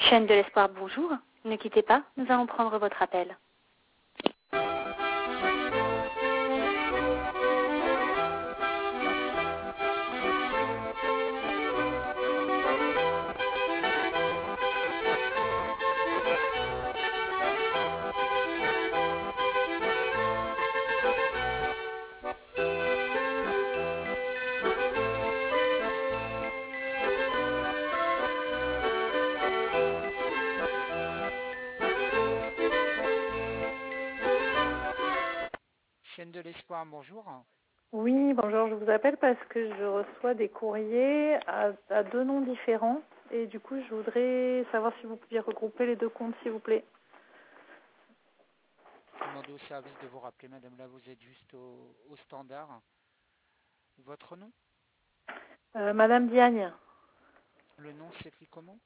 Chaîne de l'espoir, bonjour. Ne quittez pas, nous allons prendre votre appel. Chaîne de l'espoir, bonjour. Oui, bonjour, je vous appelle parce que je reçois des courriers à deux noms différents et du coup je voudrais savoir si vous pouviez regrouper les deux comptes s'il vous plaît. Demandez au service de vous rappeler, madame, là vous êtes juste au standard. Votre nom? Madame Diagne, Le nom s'écrit comment?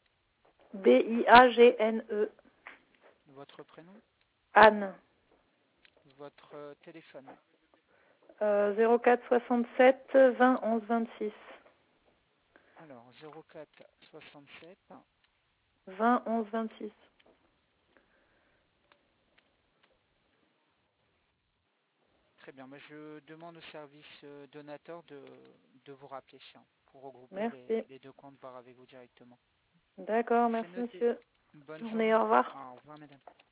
Diagne, Votre prénom? Anne, Votre téléphone? 04 67 20 11 26. Alors, 04 67. 20 11 26. Très bien, moi je demande au service donateur de vous rappeler, pour regrouper Merci. les deux comptes, voir avec vous directement. D'accord, C'est merci noté. monsieur. Bonne Bonne journée, journée. au revoir. Au revoir, madame.